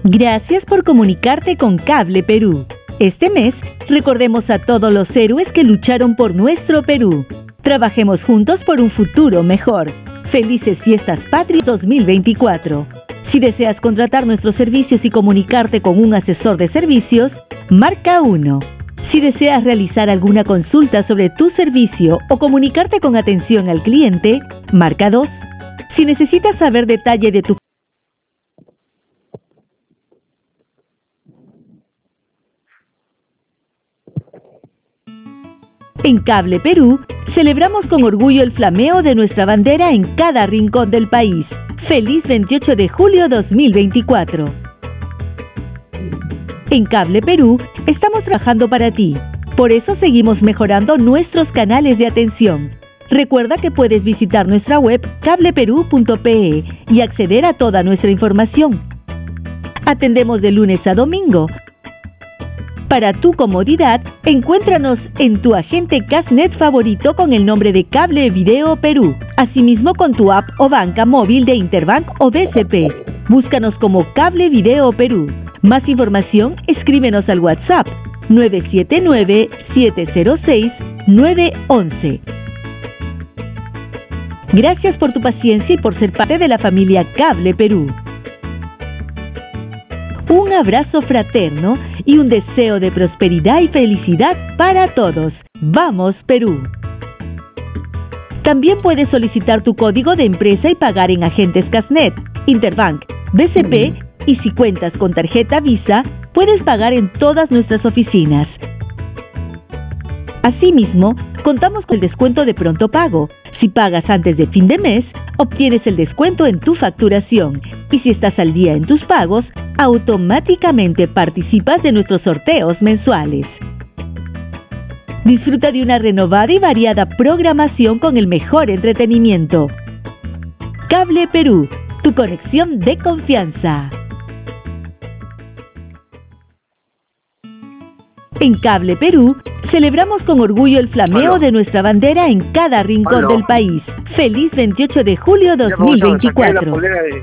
Gracias por comunicarte con Cable Perú. Este mes, recordemos a todos los héroes que lucharon por nuestro Perú. Trabajemos juntos por un futuro mejor. Felices Fiestas Patrias 2024. Si deseas contratar nuestros servicios y comunicarte con un asesor de servicios, marca 1. Si deseas realizar alguna consulta sobre tu servicio o comunicarte con atención al cliente, marca 2. Si necesitas saber detalle de tu En Cable Perú, celebramos con orgullo el flameo de nuestra bandera en cada rincón del país. ¡Feliz 28 de julio 2024! En Cable Perú, estamos trabajando para ti. Por eso seguimos mejorando nuestros canales de atención. Recuerda que puedes visitar nuestra web cableperú.pe y acceder a toda nuestra información. Atendemos de lunes a domingo. Para tu comodidad, encuéntranos en tu agente Casnet favorito con el nombre de Cable Video Perú. Asimismo con tu app o banca móvil de Interbank o BCP. Búscanos como Cable Video Perú. Más información, escríbenos al WhatsApp 979-706-911. Gracias por tu paciencia y por ser parte de la familia Cable Perú. Un abrazo fraterno y un deseo de prosperidad y felicidad para todos. ¡Vamos, Perú! También puedes solicitar tu código de empresa y pagar en agentes Casnet, Interbank, BCP y si cuentas con tarjeta Visa, puedes pagar en todas nuestras oficinas. Asimismo, contamos con el descuento de pronto pago. Si pagas antes de fin de mes, obtienes el descuento en tu facturación y si estás al día en tus pagos, automáticamente participas de nuestros sorteos mensuales. Disfruta de una renovada y variada programación con el mejor entretenimiento. Cable Perú, tu conexión de confianza. En Cable Perú, celebramos con orgullo el flameo de nuestra bandera en cada rincón del país. ¡Feliz 28 de julio 2024!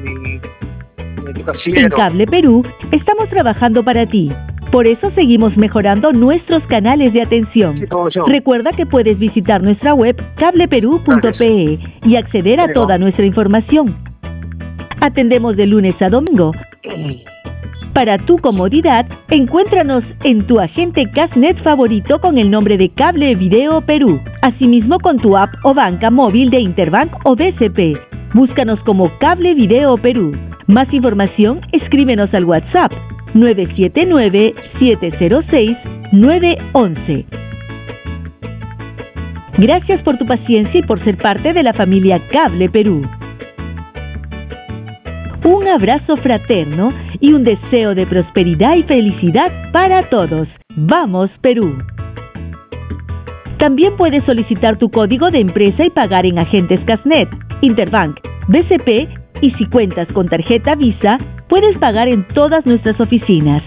En Cable Perú, estamos trabajando para ti. Por eso seguimos mejorando nuestros canales de atención. Recuerda que puedes visitar nuestra web cableperú.pe y acceder a toda nuestra información. Atendemos de lunes a domingo. Para tu comodidad, encuéntranos en tu agente Casnet favorito con el nombre de Cable Video Perú. Asimismo con tu app o banca móvil de Interbank o BCP. Búscanos como Cable Video Perú. Más información, escríbenos al WhatsApp 979-706-911. Gracias por tu paciencia y por ser parte de la familia Cable Perú. Un abrazo fraterno y un deseo de prosperidad y felicidad para todos. ¡Vamos, Perú! También puedes solicitar tu código de empresa y pagar en agentes Casnet, Interbank, BCP y si cuentas con tarjeta Visa, puedes pagar en todas nuestras oficinas.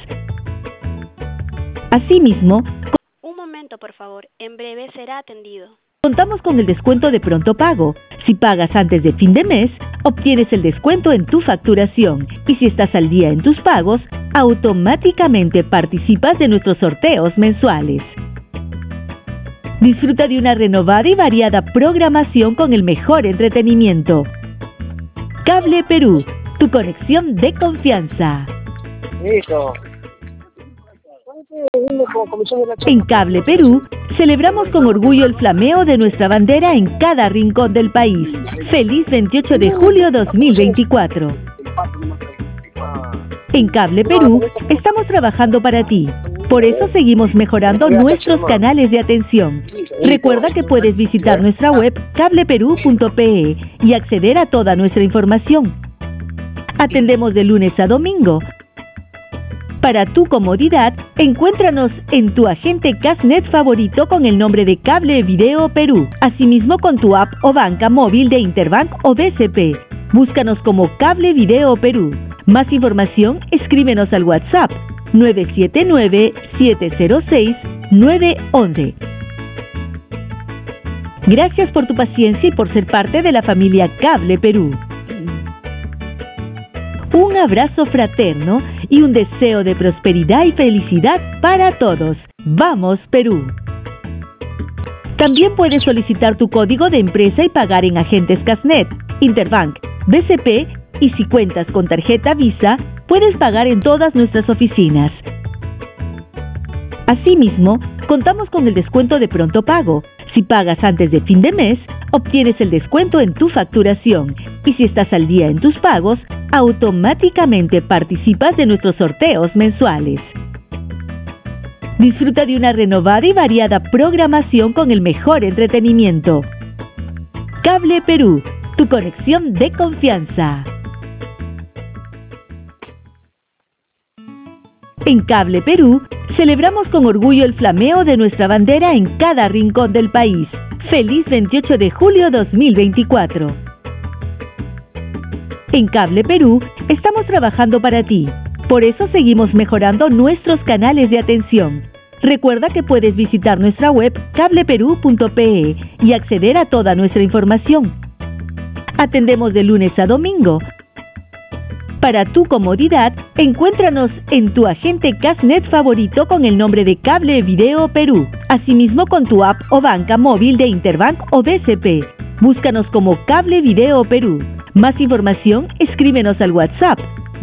Asimismo, un momento, por favor. En breve será atendido. Contamos con el descuento de pronto pago. Si pagas antes de fin de mes, obtienes el descuento en tu facturación y si estás al día en tus pagos, automáticamente participas de nuestros sorteos mensuales. Disfruta de una renovada y variada programación con el mejor entretenimiento. Cable Perú, tu conexión de confianza. En Cable Perú, celebramos con orgullo el flameo de nuestra bandera en cada rincón del país. ¡Feliz 28 de julio 2024! En Cable Perú, estamos trabajando para ti. Por eso seguimos mejorando nuestros canales de atención. Recuerda que puedes visitar nuestra web cableperú.pe y acceder a toda nuestra información. Atendemos de lunes a domingo. Para tu comodidad, encuéntranos en tu agente Casnet favorito con el nombre de Cable Video Perú. Asimismo con tu app o banca móvil de Interbank o BCP. Búscanos como Cable Video Perú. Más información, escríbenos al WhatsApp 979-706-911. Gracias por tu paciencia y por ser parte de la familia Cable Perú. Un abrazo fraterno y un deseo de prosperidad y felicidad para todos. ¡Vamos, Perú! También puedes solicitar tu código de empresa y pagar en agentes Casnet, Interbank, BCP y si cuentas con tarjeta Visa, puedes pagar en todas nuestras oficinas. Asimismo, contamos con el descuento de pronto pago. Si pagas antes de fin de mes, obtienes el descuento en tu facturación. Y si estás al día en tus pagos, automáticamente participas de nuestros sorteos mensuales. Disfruta de una renovada y variada programación con el mejor entretenimiento. Cable Perú, tu conexión de confianza. En Cable Perú, celebramos con orgullo el flameo de nuestra bandera en cada rincón del país. ¡Feliz 28 de julio 2024! En Cable Perú, estamos trabajando para ti. Por eso seguimos mejorando nuestros canales de atención. Recuerda que puedes visitar nuestra web cableperú.pe y acceder a toda nuestra información. Atendemos de lunes a domingo. Para tu comodidad, encuéntranos en tu agente Casnet favorito con el nombre de Cable Video Perú. Asimismo con tu app o banca móvil de Interbank o BCP. Búscanos como Cable Video Perú. Más información, escríbenos al WhatsApp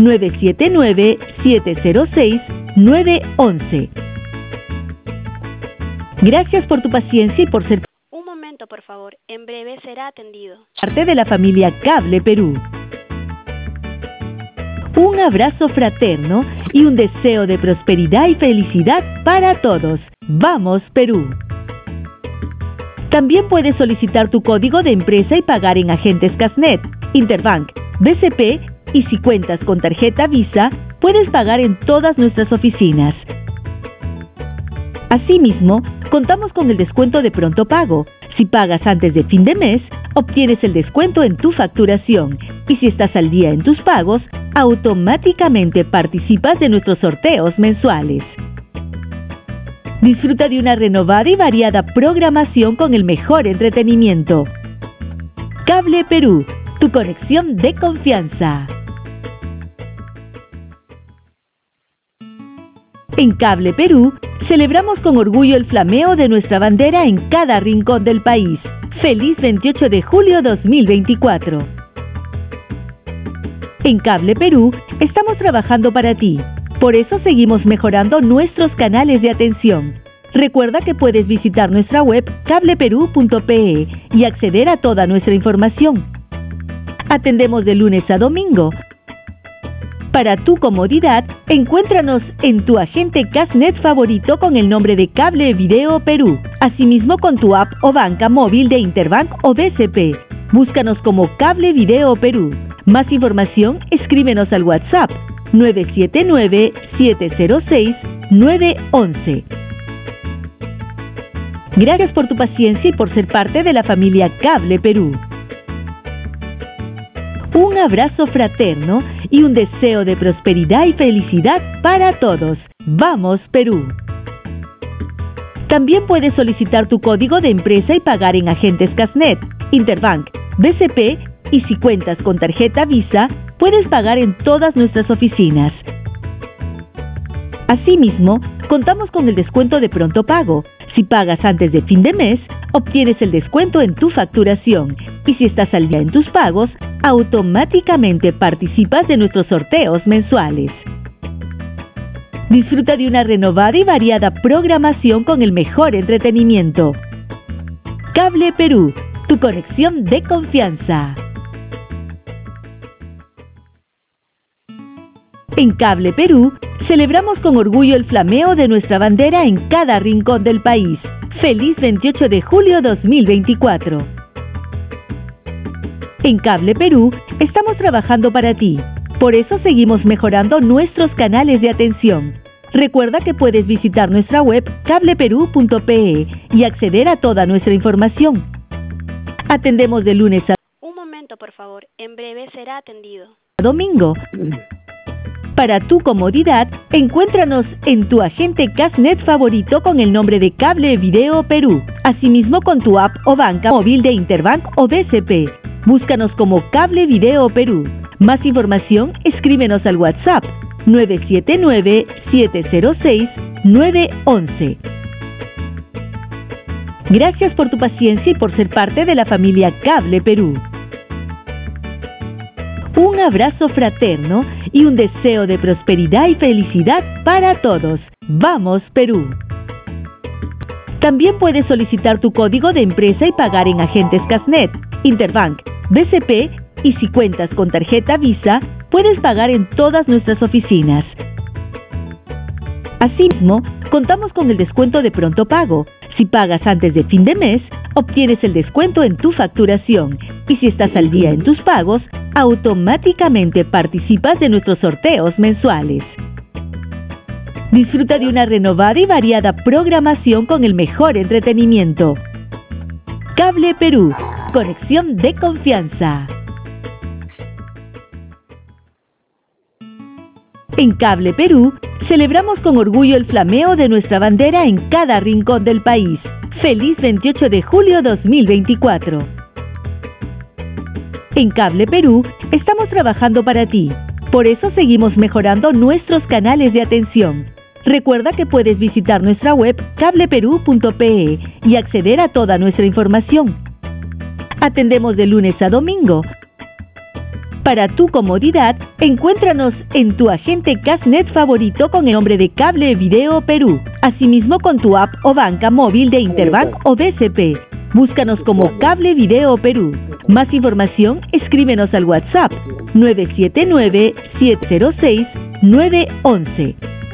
979-706-911. Gracias por tu paciencia y por ser Un momento, por favor. En breve será atendido. parte de la familia Cable Perú. Un abrazo fraterno y un deseo de prosperidad y felicidad para todos. ¡Vamos, Perú! También puedes solicitar tu código de empresa y pagar en agentes Casnet, Interbank, BCP y si cuentas con tarjeta Visa, puedes pagar en todas nuestras oficinas. Asimismo, contamos con el descuento de pronto pago. Si pagas antes de fin de mes, obtienes el descuento en tu facturación. Y si estás al día en tus pagos, automáticamente participas de nuestros sorteos mensuales. Disfruta de una renovada y variada programación con el mejor entretenimiento. Cable Perú, tu conexión de confianza. En Cable Perú, celebramos con orgullo el flameo de nuestra bandera en cada rincón del país. ¡Feliz 28 de julio 2024! En Cable Perú, estamos trabajando para ti. Por eso seguimos mejorando nuestros canales de atención. Recuerda que puedes visitar nuestra web cableperú.pe y acceder a toda nuestra información. Atendemos de lunes a domingo. Para tu comodidad, encuéntranos en tu agente Casnet favorito con el nombre de Cable Video Perú. Asimismo con tu app o banca móvil de Interbank o BCP. Búscanos como Cable Video Perú. Más información, escríbenos al WhatsApp 979-706-911. Gracias por tu paciencia y por ser parte de la familia Cable Perú. Un abrazo fraterno y un deseo de prosperidad y felicidad para todos. ¡Vamos, Perú! También puedes solicitar tu código de empresa y pagar en agentes Casnet, Interbank, BCP y si cuentas con tarjeta Visa, puedes pagar en todas nuestras oficinas. Asimismo, contamos con el descuento de pronto pago. Si pagas antes de fin de mes, obtienes el descuento en tu facturación. Y si estás al día en tus pagos, automáticamente participas de nuestros sorteos mensuales. Disfruta de una renovada y variada programación con el mejor entretenimiento. Cable Perú, tu conexión de confianza. En Cable Perú, celebramos con orgullo el flameo de nuestra bandera en cada rincón del país. ¡Feliz 28 de julio 2024! En Cable Perú, estamos trabajando para ti. Por eso seguimos mejorando nuestros canales de atención. Recuerda que puedes visitar nuestra web cableperú.pe y acceder a toda nuestra información. Atendemos de lunes a Un momento, por favor. En breve será atendido. domingo. Para tu comodidad, encuéntranos en tu agente Casnet favorito con el nombre de Cable Video Perú. Asimismo con tu app o banca móvil de Interbank o BCP. Búscanos como Cable Video Perú. Más información, escríbenos al WhatsApp 979-706-911. Gracias por tu paciencia y por ser parte de la familia Cable Perú. Un abrazo fraterno y un deseo de prosperidad y felicidad para todos. ¡Vamos, Perú! También puedes solicitar tu código de empresa y pagar en agentes Casnet, Interbank, BCP, y si cuentas con tarjeta Visa, puedes pagar en todas nuestras oficinas. Asimismo, contamos con el descuento de pronto pago. Si pagas antes de fin de mes, obtienes el descuento en tu facturación. Y si estás al día en tus pagos, automáticamente participas de nuestros sorteos mensuales. Disfruta de una renovada y variada programación con el mejor entretenimiento. Cable Perú, conexión de confianza. En Cable Perú, celebramos con orgullo el flameo de nuestra bandera en cada rincón del país. ¡Feliz 28 de julio 2024! En Cable Perú, estamos trabajando para ti. Por eso seguimos mejorando nuestros canales de atención. Recuerda que puedes visitar nuestra web cableperú.pe y acceder a toda nuestra información. Atendemos de lunes a domingo. Para tu comodidad, encuéntranos en tu agente Casnet favorito con el nombre de Cable Video Perú, asimismo con tu app o banca móvil de Interbank o BCP. Búscanos como Cable Video Perú. Más información, escríbenos al WhatsApp 979-706-911.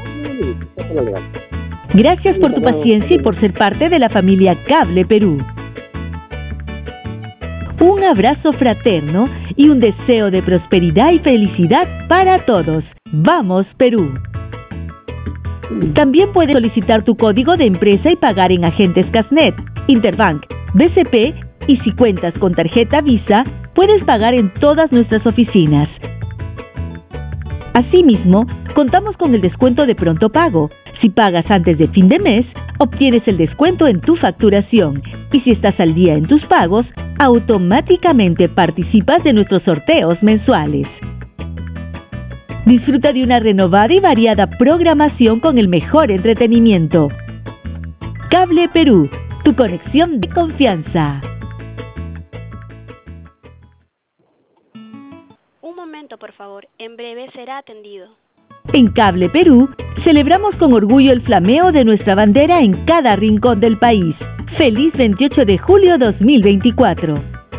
Gracias por tu paciencia y por ser parte de la familia Cable Perú. Un abrazo fraterno y un deseo de prosperidad y felicidad para todos. ¡Vamos, Perú! También puedes solicitar tu código de empresa y pagar en agentes Casnet, Interbank, BCP, y si cuentas con tarjeta Visa, puedes pagar en todas nuestras oficinas. Asimismo, contamos con el descuento de pronto pago. Si pagas antes de fin de mes, obtienes el descuento en tu facturación. Y si estás al día en tus pagos, automáticamente participas de nuestros sorteos mensuales. Disfruta de una renovada y variada programación con el mejor entretenimiento. Cable Perú, tu conexión de confianza. Un momento, por favor. En breve será atendido. En Cable Perú, celebramos con orgullo el flameo de nuestra bandera en cada rincón del país. ¡Feliz 28 de julio 2024!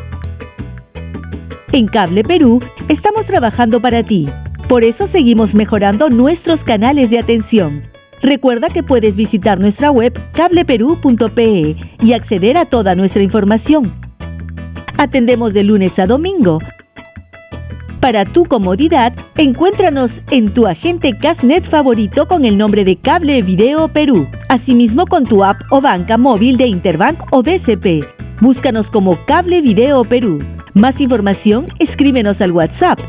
En Cable Perú, estamos trabajando para ti. Por eso seguimos mejorando nuestros canales de atención. Recuerda que puedes visitar nuestra web cableperú.pe y acceder a toda nuestra información. Atendemos de lunes a domingo. Para tu comodidad, encuéntranos en tu agente Casnet favorito con el nombre de Cable Video Perú, asimismo con tu app o banca móvil de Interbank o BCP. Búscanos como Cable Video Perú. Más información, escríbenos al WhatsApp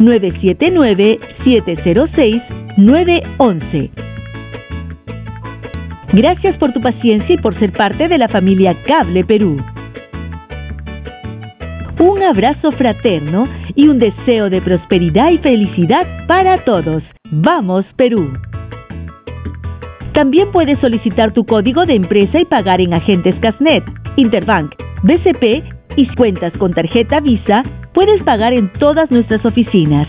979-706-911. Gracias por tu paciencia y por ser parte de la familia Cable Perú. Un abrazo fraterno y un deseo de prosperidad y felicidad para todos. ¡Vamos, Perú! También puedes solicitar tu código de empresa y pagar en agentes Casnet, Interbank, BCP, y si cuentas con tarjeta Visa, puedes pagar en todas nuestras oficinas.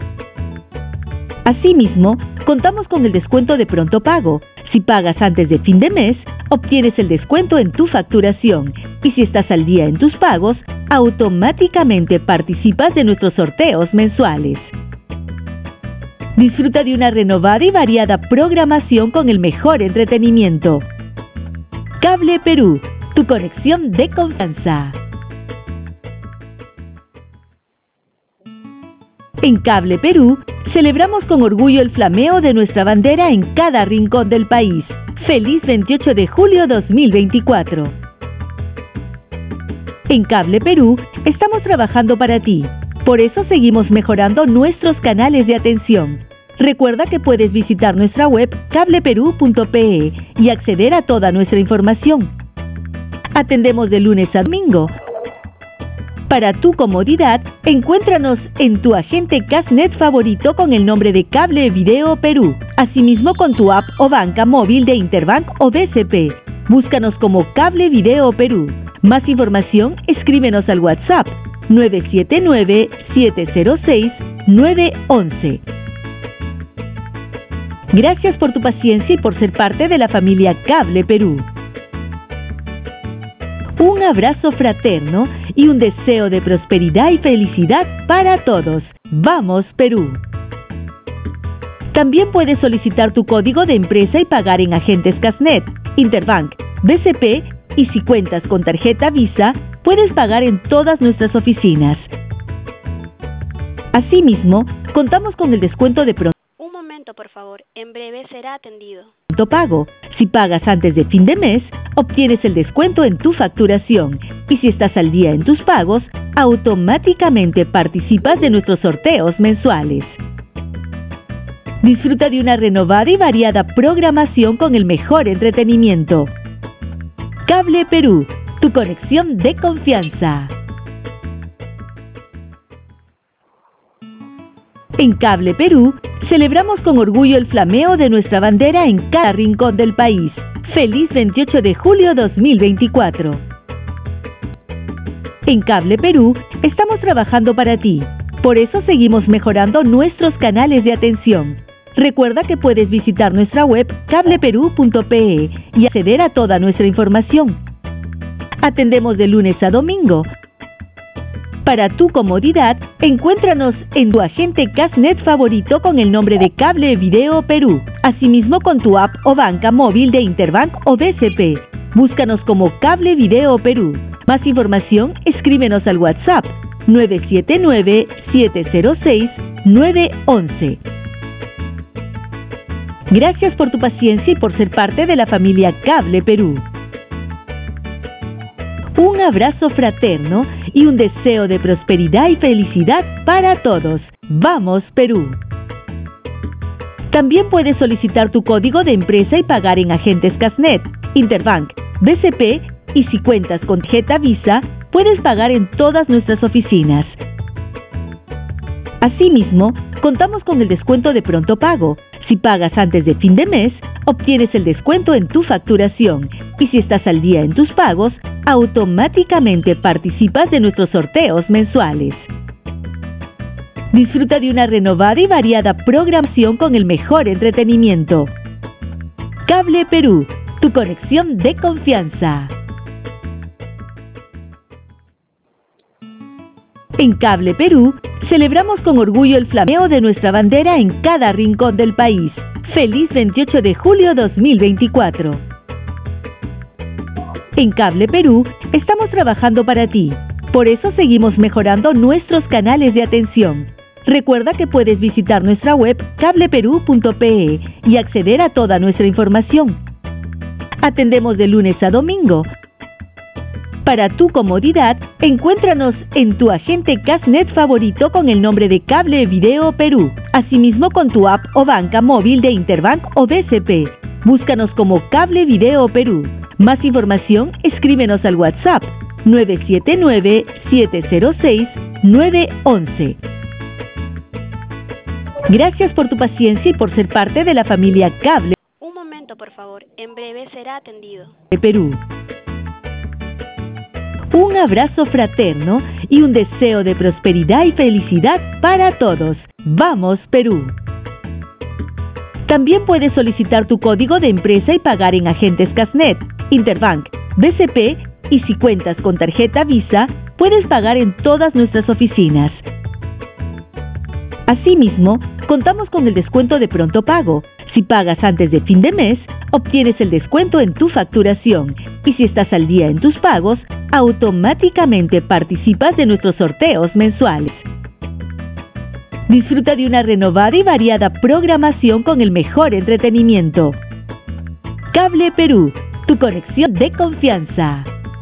Asimismo, contamos con el descuento de pronto pago. Si pagas antes de fin de mes, obtienes el descuento en tu facturación. Y si estás al día en tus pagos, automáticamente participas de nuestros sorteos mensuales. Disfruta de una renovada y variada programación con el mejor entretenimiento. Cable Perú, tu conexión de confianza. En Cable Perú, celebramos con orgullo el flameo de nuestra bandera en cada rincón del país. ¡Feliz 28 de julio 2024! En Cable Perú, estamos trabajando para ti. Por eso seguimos mejorando nuestros canales de atención. Recuerda que puedes visitar nuestra web cableperú.pe y acceder a toda nuestra información. Atendemos de lunes a domingo. Para tu comodidad, encuéntranos en tu agente Cashnet favorito con el nombre de Cable Video Perú. Asimismo con tu app o banca móvil de Interbank o BCP. Búscanos como Cable Video Perú. Más información, escríbenos al WhatsApp 979-706-911. Gracias por tu paciencia y por ser parte de la familia Cable Perú. Un abrazo fraterno y un deseo de prosperidad y felicidad para todos. ¡Vamos, Perú! También puedes solicitar tu código de empresa y pagar en agentes Cashnet, Interbank, BCP y si cuentas con tarjeta Visa, puedes pagar en todas nuestras oficinas. Asimismo, contamos con el descuento de pronto por favor, en breve será atendido. Pago. Si pagas antes de fin de mes, obtienes el descuento en tu facturación. Y si estás al día en tus pagos, automáticamente participas de nuestros sorteos mensuales. Disfruta de una renovada y variada programación con el mejor entretenimiento. Cable Perú, tu conexión de confianza. En Cable Perú, celebramos con orgullo el flameo de nuestra bandera en cada rincón del país. ¡Feliz 28 de julio 2024! En Cable Perú, estamos trabajando para ti. Por eso seguimos mejorando nuestros canales de atención. Recuerda que puedes visitar nuestra web cableperú.pe y acceder a toda nuestra información. Atendemos de lunes a domingo. Para tu comodidad, encuéntranos en tu agente Cashnet favorito con el nombre de Cable Video Perú. Asimismo con tu app o banca móvil de Interbank o BCP. Búscanos como Cable Video Perú. Más información, escríbenos al WhatsApp 979-706-911. Gracias por tu paciencia y por ser parte de la familia Cable Perú. Un abrazo fraterno y un deseo de prosperidad y felicidad para todos. ¡Vamos, Perú! También puedes solicitar tu código de empresa y pagar en agentes Cashnet, Interbank, BCP y si cuentas con tarjeta Visa, puedes pagar en todas nuestras oficinas. Asimismo, contamos con el descuento de pronto pago. Si pagas antes de fin de mes, obtienes el descuento en tu facturación. Y si estás al día en tus pagos, automáticamente participas de nuestros sorteos mensuales. Disfruta de una renovada y variada programación con el mejor entretenimiento. Cable Perú, tu conexión de confianza. En Cable Perú, celebramos con orgullo el flameo de nuestra bandera en cada rincón del país. ¡Feliz 28 de julio 2024! En Cable Perú, estamos trabajando para ti. Por eso seguimos mejorando nuestros canales de atención. Recuerda que puedes visitar nuestra web cableperú.pe y acceder a toda nuestra información. Atendemos de lunes a domingo. Para tu comodidad, encuéntranos en tu agente Cashnet favorito con el nombre de Cable Video Perú. Asimismo con tu app o banca móvil de Interbank o BCP. Búscanos como Cable Video Perú. Más información, escríbenos al WhatsApp 979-706-911. Gracias por tu paciencia y por ser parte de la familia Cable. Un momento, por favor. En breve será atendido. Perú. Un abrazo fraterno y un deseo de prosperidad y felicidad para todos. ¡Vamos, Perú! También puedes solicitar tu código de empresa y pagar en agentes Cashnet, Interbank, BCP y si cuentas con tarjeta Visa, puedes pagar en todas nuestras oficinas. Asimismo, contamos con el descuento de pronto pago. Si pagas antes de fin de mes, obtienes el descuento en tu facturación. Y si estás al día en tus pagos, automáticamente participas de nuestros sorteos mensuales. Disfruta de una renovada y variada programación con el mejor entretenimiento. Cable Perú, tu conexión de confianza.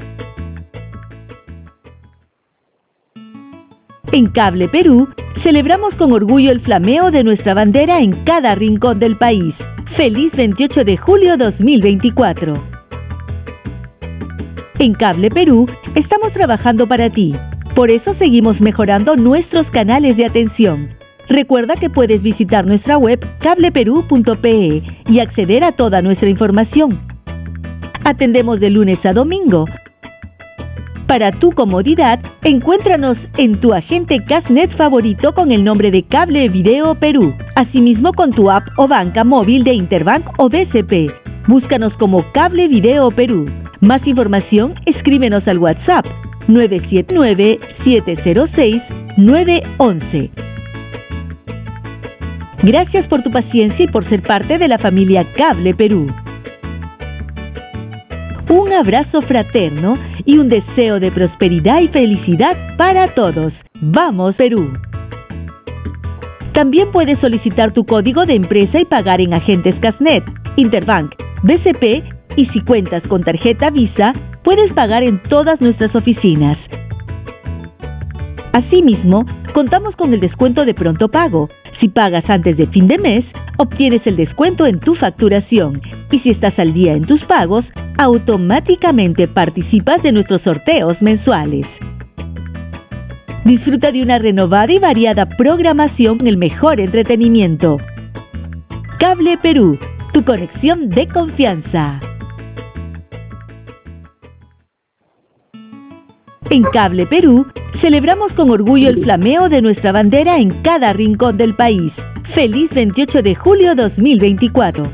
En Cable Perú, celebramos con orgullo el flameo de nuestra bandera en cada rincón del país. ¡Feliz 28 de julio 2024! En Cable Perú, estamos trabajando para ti. Por eso seguimos mejorando nuestros canales de atención. Recuerda que puedes visitar nuestra web cableperú.pe y acceder a toda nuestra información. Atendemos de lunes a domingo. Para tu comodidad, encuéntranos en tu agente Cashnet favorito con el nombre de Cable Video Perú. Asimismo con tu app o banca móvil de Interbank o BCP. Búscanos como Cable Video Perú. Más información, escríbenos al WhatsApp 979-706-911. Gracias por tu paciencia y por ser parte de la familia Cable Perú. Un abrazo fraterno y un deseo de prosperidad y felicidad para todos. ¡Vamos, Perú! También puedes solicitar tu código de empresa y pagar en agentes Cashnet, Interbank, BCP y si cuentas con tarjeta Visa, puedes pagar en todas nuestras oficinas. Asimismo, contamos con el descuento de pronto pago. Si pagas antes de fin de mes, obtienes el descuento en tu facturación. Y si estás al día en tus pagos, automáticamente participas de nuestros sorteos mensuales. Disfruta de una renovada y variada programación con el mejor entretenimiento. Cable Perú, tu conexión de confianza. En Cable Perú, celebramos con orgullo el flameo de nuestra bandera en cada rincón del país. ¡Feliz 28 de julio 2024!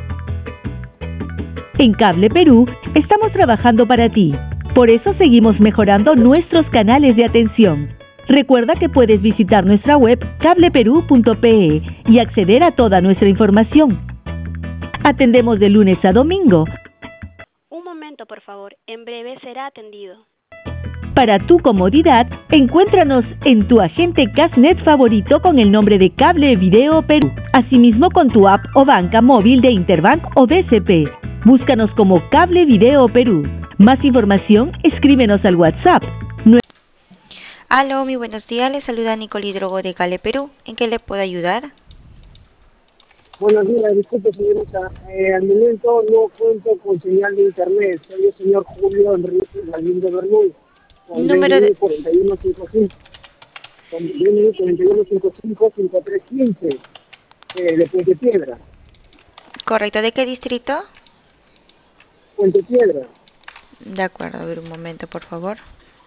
En Cable Perú, estamos trabajando para ti. Por eso seguimos mejorando nuestros canales de atención. Recuerda que puedes visitar nuestra web cableperú.pe y acceder a toda nuestra información. Atendemos de lunes a domingo. Un momento, por favor. En breve será atendido. Para tu comodidad, encuéntranos en tu agente Cashnet favorito con el nombre de Cable Video Perú. Asimismo con tu app o banca móvil de Interbank o BCP. Búscanos como Cable Video Perú. Más información, escríbenos al WhatsApp. Aló, muy buenos días. Le saluda Nicole Hidrogo de Cable Perú. ¿En qué le puedo ayudar? Buenos días, disculpe señorita. Al momento no cuento con señal de internet. Soy el señor Julio Enrique Galindo Bermúdez. Con Número de... 4155. Con 4155-5315. De Puente Piedra. Correcto. ¿De qué distrito? Puente Piedra. De acuerdo. A ver un momento, por favor.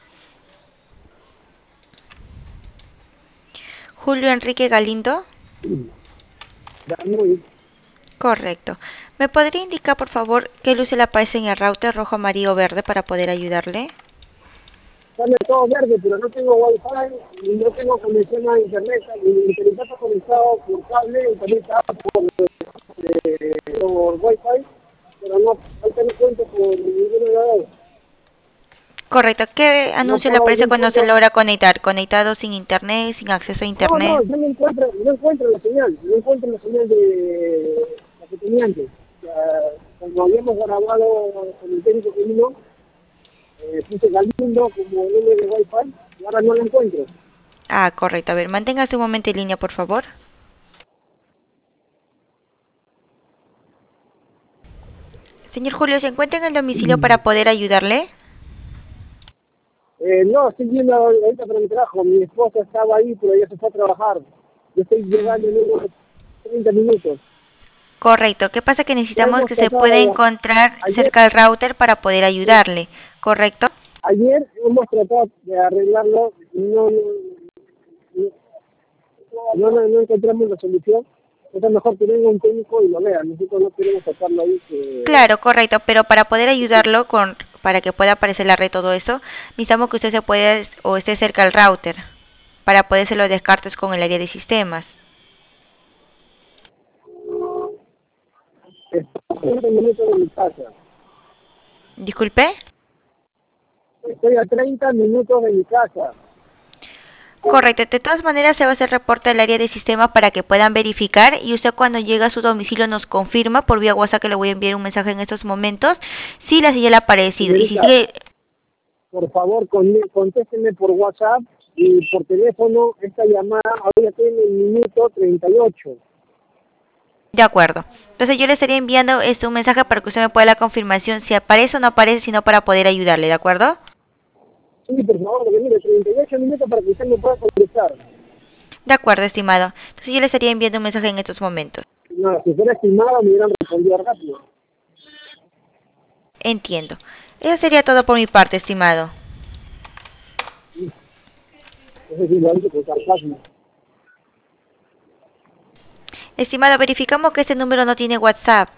Julio Enrique Galindo. Bermúdez. Correcto. ¿Me podría indicar, por favor, qué luz le aparece en el router rojo, amarillo o verde para poder ayudarle? Sale todo verde, pero no tengo wifi y no tengo conexión a internet. Mi internet está conectado por cable, también está por wifi, pero no, ahorita no cuento con ninguno de los dos. Correcto. ¿Qué anuncio le aparece cuando se logra conectar? ¿Conectado sin internet, sin acceso a internet? No, yo no encuentro la señal, de la que tenía antes. Cuando habíamos grabado con el técnico que vino, puse Galindo como nombre de Wi-Fi y ahora no lo encuentro. Ah, correcto. A ver, manténgase un momento en línea, por favor. Señor Julio, ¿se encuentra en el domicilio para poder ayudarle? No, estoy yendo ahorita para mi trabajo. Mi esposa estaba ahí, pero ella se fue a trabajar. Yo estoy llegando en unos 30 minutos. Correcto. ¿Qué pasa? Que necesitamos que se pueda encontrar cerca del router para poder ayudarle. ¿Correcto? Ayer hemos tratado de arreglarlo y no encontramos la solución. Es mejor que venga un técnico y lo vea. Nosotros no queremos sacarlo ahí. Claro, correcto. Pero para poder ayudarlo para que pueda aparecer la red, todo eso, necesitamos que usted se pueda o esté cerca del router para poder hacer los descartes con el área de sistemas. Estoy a 30 minutos de mi casa. ¿Disculpe? Estoy a 30 minutos de mi casa. Correcto. De todas maneras se va a hacer reporte al área de sistema para que puedan verificar y usted cuando llega a su domicilio nos confirma por vía WhatsApp, que le voy a enviar un mensaje en estos momentos, si la señal ha aparecido. Y si sigue... Por favor, contésteme por WhatsApp y por teléfono. Esta llamada ahora tiene el minuto 38. De acuerdo. Entonces yo le estaría enviando un mensaje para que usted me pueda dar la confirmación si aparece o no aparece, sino para poder ayudarle, ¿de acuerdo? Sí, por favor, porque mire, 38 minutos para que usted me pueda contestar. De acuerdo, estimado. Entonces yo le estaría enviando un mensaje en estos momentos. No, si fuera estimado me hubieran respondido rápido. Entiendo. Eso sería todo por mi parte, estimado. Es decir, lo hice con sarcasmo. Estimado, verificamos que este número no tiene WhatsApp.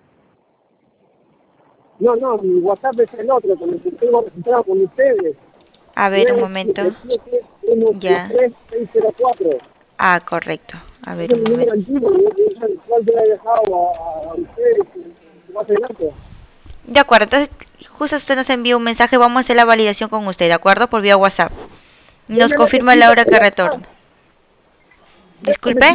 No, mi WhatsApp es el otro, con el que tengo registrado con ustedes. A ver, un momento. Ya. 173-604. Ah, correcto. A ver, Es un el número momento. antiguo, el cual yo he dejado a ustedes más adelante. De acuerdo, entonces justo usted nos envía un mensaje, vamos a hacer la validación con usted, ¿de acuerdo? Por vía WhatsApp. Nos confirma la hora que retorna. Disculpe.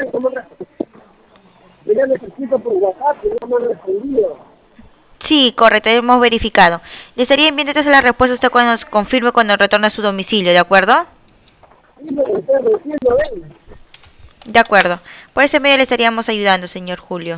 Yo ya necesito por WhatsApp, que no me han respondido. Sí, correcto, hemos verificado. Le estaría enviando entonces la respuesta a usted cuando nos confirme cuando retorne a su domicilio, ¿de acuerdo? Sí, me lo estoy diciendo, ven. De acuerdo. Por ese medio le estaríamos ayudando, señor Julio.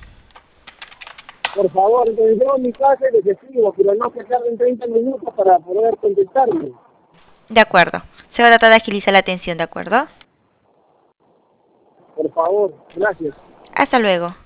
Por favor, entonces yo en mi casa les escribo, pero no que tarden 30 minutos para poder contestarme. De acuerdo. Se va a tratar de agilizar la atención, ¿de acuerdo? Por favor, gracias. Hasta luego.